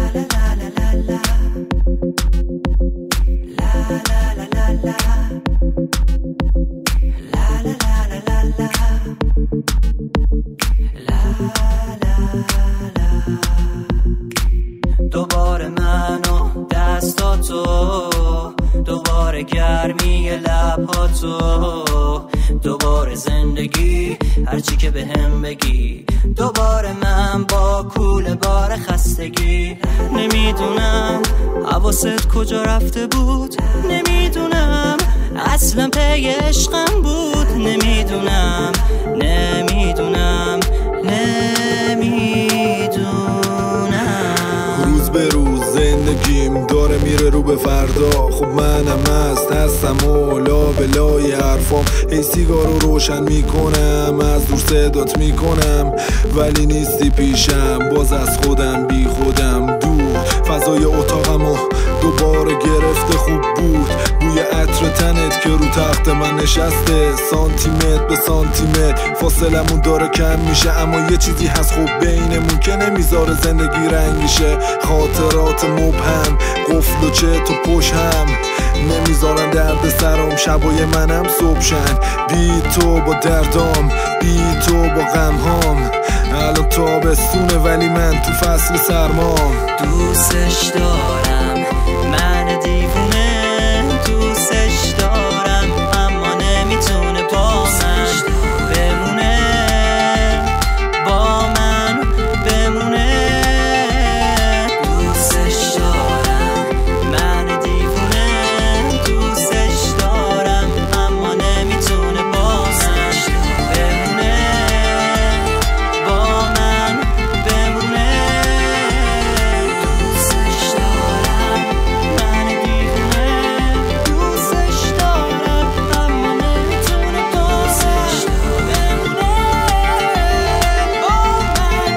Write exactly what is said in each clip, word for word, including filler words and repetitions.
دوباره من و دستاتو، دوباره گرمی لبهاتو، دوباره زندگی هرچی که به هم بگی، دوباره من با کوله بار خستگی. نمیدونم حواست کجا رفته بود، نمیدونم اصلا پی عشقم بود، نمیدونم نمیدونم نمیدونم. روز به روز زندگیم داره میره رو به فردا، خب منم هست هستم و لا به لای حرفام. ای سیگارو روشن میکنم، از دور صدات میکنم، ولی نیستی پیشم، باز از خودم بی خودم دور. فضای اتاقمو دوباره گرفته، خوب بود بوی عطر تنت که رو تخت من نشسته. سانتیمتر به سانتیمتر فاصلمون داره کم میشه، اما یه چیزی هست خوب بینمون که نمیذاره زندگی رنگیشه. خاطرات مبهم، قفل و چت و پشت هم نمیذارن درد سرام، شبای منم صبح شن. بی تو با دردام، بی تو با غمهام. الان تابستونه ولی من تو فصل سرمام. دوستش دارم من دیوونه، دوستش دارم اما نمیتونه با من بمونه، با من بمونه. دوستش دارم من دیوونه، دوستش دارم اما نمیتونه با من بمونه، با من بمونه. دوستش دارم من دیوونه، دوستش دارم اما نمیتونه با من بمونه، با من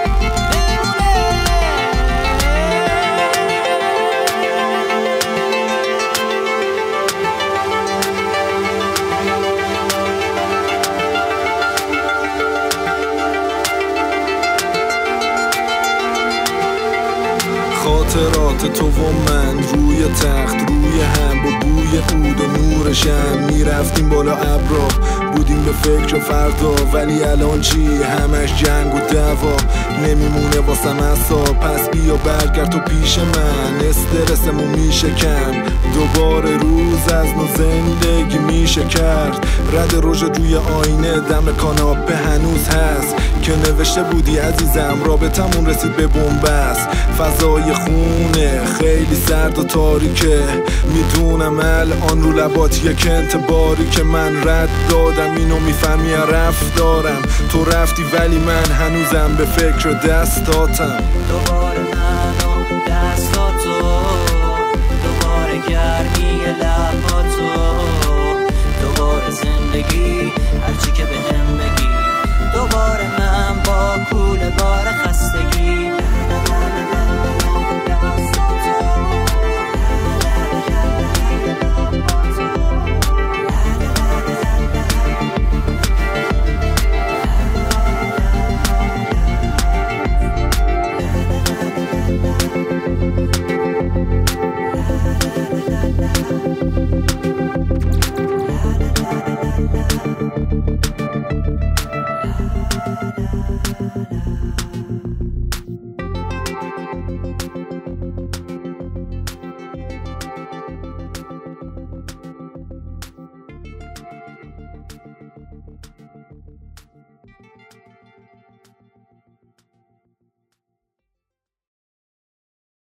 خاطرات تو و من روی تخت روی هم، با بوی عود و نور شم میرفتیم بالا ابرا، بودیم به فکر فردا. ولی الان چی؟ همش جنگ و دعوا، نمیمونه واسم اصلا. پس بیا برگرد تو پیش من، استرسمو میشه کم. دوباره روز از نو زندگی میشه کرد. رد رژ روی آینه دم کاناپه هنوز هست که نوشته بودی عزیزم رابطمون رسید به بنبست. فضای خونه خیلی سرد و تاریکه، میدونم الان رو لبات یک انتباری که من رد دادم. اینو میفهمی رفتارم، تو رفتی ولی من هنوزم به فکر دستاتم. دوباره من و دستاتو، دوباره گرمی لباتو، دوباره زندگی هرچی که به هم بگی، دوباره من با کوله بار خستگی.